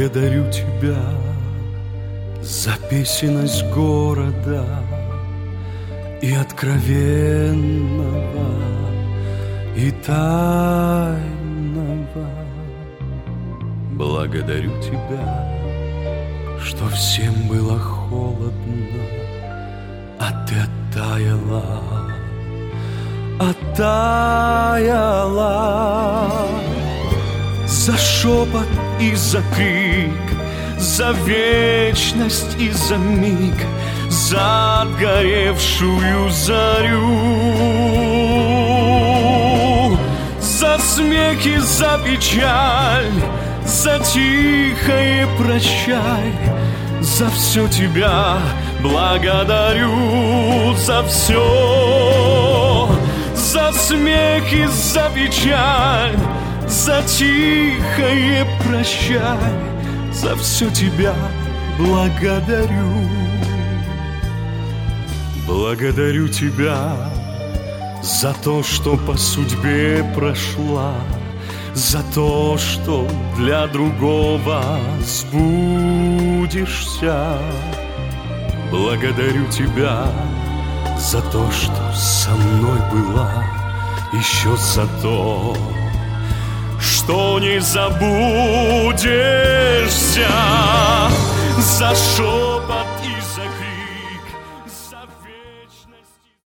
Благодарю тебя за песенность города и откровенного, и тайного. Благодарю тебя, что всем было холодно, а ты оттаяла. За шепот и за крик, за вечность и за миг, за отгоревшую зарю, за смех и за печаль, за тихое прощай, за все тебя благодарю, за все, за смех и за печаль, за тихое прощай, за все тебя благодарю. Благодарю тебя за то, что по судьбе прошла, за то, что для другого сбудешься. Благодарю тебя за то, что со мной была, еще за то, что не забудешься. За что